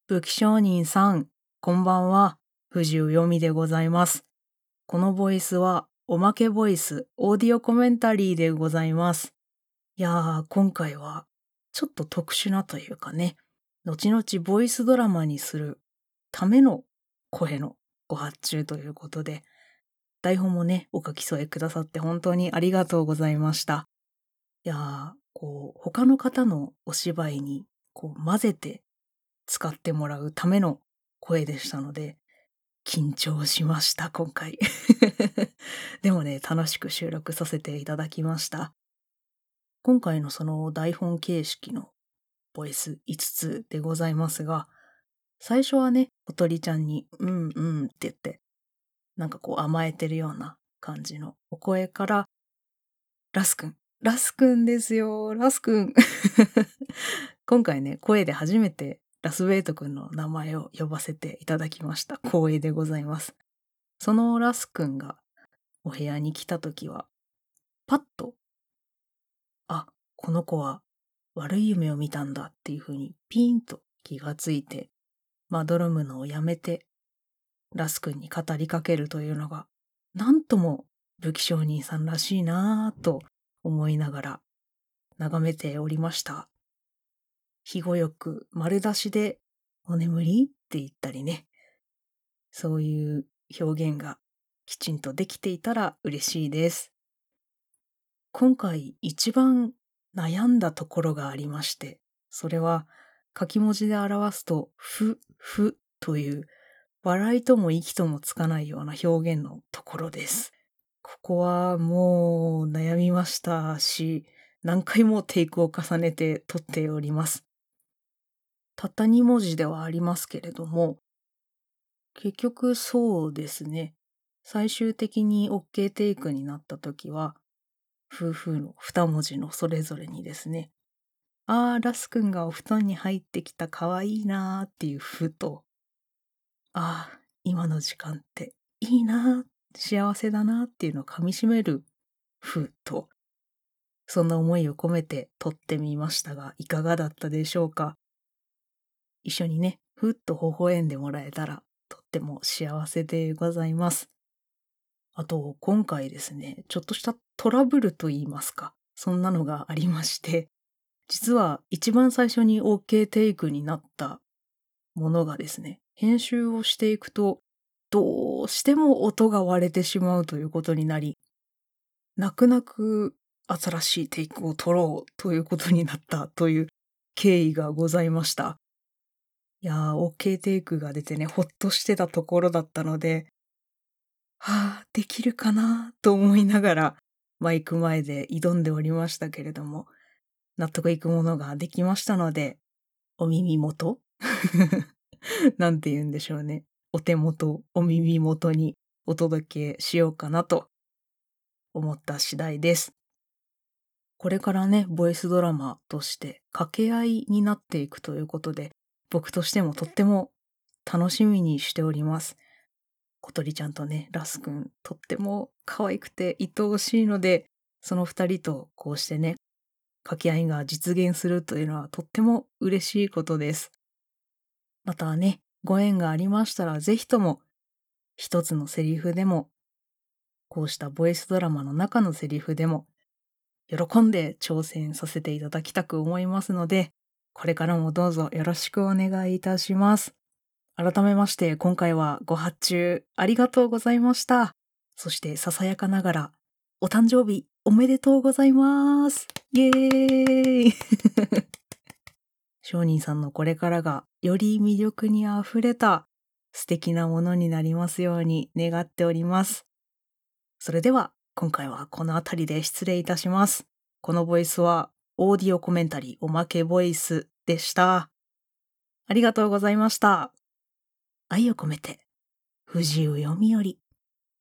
武器商人さん、こんばんは。藤井よみでございます。このボイスは、おまけボイス、オーディオコメンタリーでございます。いやー、今回は、ちょっと特殊なというかね、後々ボイスドラマにするための声のご発注ということで、台本もね、お書き添えくださって本当にありがとうございました。いやー、他の方のお芝居に、混ぜて使ってもらうための声でしたので、緊張しました、今回。でもね、楽しく収録させていただきました。今回のその台本形式のボイス5つでございますが、最初はね、小鳥ちゃんに、うんうんって言って、甘えてるような感じのお声から、ラスくんですよ、ラスくん。今回ね、声で初めてラスベイトくんの名前を呼ばせていただきました。光栄でございます。そのラスくんがお部屋に来たときは、パッと、この子は悪い夢を見たんだっていう風にピーンと気がついて、まどろむのをやめて、ラスくんに語りかけるというのが、なんとも武器商人さんらしいなぁと思いながら眺めておりました。日ごよく丸出しでお眠りって言ったりね、そういう表現がきちんとできていたら嬉しいです。今回一番悩んだところがありまして、それは書き文字で表すと、ふという笑いとも息ともつかないような表現のところです。ここはもう悩みましたし、何回もテイクを重ねて撮っております。たった2文字ではありますけれども、結局そうですね。最終的に OK テイクになった時は、夫婦の2文字のそれぞれにですね、ラスくんがお布団に入ってきたかわいいなーっていうふと、今の時間っていいなー、幸せだなーっていうのを噛み締めるふと、そんな思いを込めて撮ってみましたが、いかがだったでしょうか。一緒にね、ふっと微笑んでもらえたら、とっても幸せでございます。あと、今回ですね、ちょっとしたトラブルと言いますか、そんなのがありまして、実は一番最初に OK テイクになったものがですね、編集をしていくと、どうしても音が割れてしまうということになり、泣く泣く新しいテイクを取ろうということになったという経緯がございました。いやー、OK テイクが出てね、ほっとしてたところだったので、できるかなと思いながら、マイク前で挑んでおりましたけれども、納得いくものができましたので、お耳元なんて言うんでしょうね。お手元、お耳元にお届けしようかなと思った次第です。これからね、ボイスドラマとして掛け合いになっていくということで、僕としてもとっても楽しみにしております。小鳥ちゃんとね、ラスくん、とっても可愛くて愛おしいので、その二人とこうしてね、掛け合いが実現するというのはとっても嬉しいことです。またね、ご縁がありましたら、ぜひとも、一つのセリフでも、こうしたボイスドラマの中のセリフでも、喜んで挑戦させていただきたく思いますので、これからもどうぞよろしくお願いいたします。改めまして、今回はご発注ありがとうございました。そして、ささやかながら、お誕生日おめでとうございます。イエーイ商人さんのこれからがより魅力にあふれた素敵なものになりますように願っております。それでは今回はこの辺りで失礼いたします。このボイスはオーディオコメンタリーおまけボイスでした。ありがとうございました。愛を込めて、藤井読みより。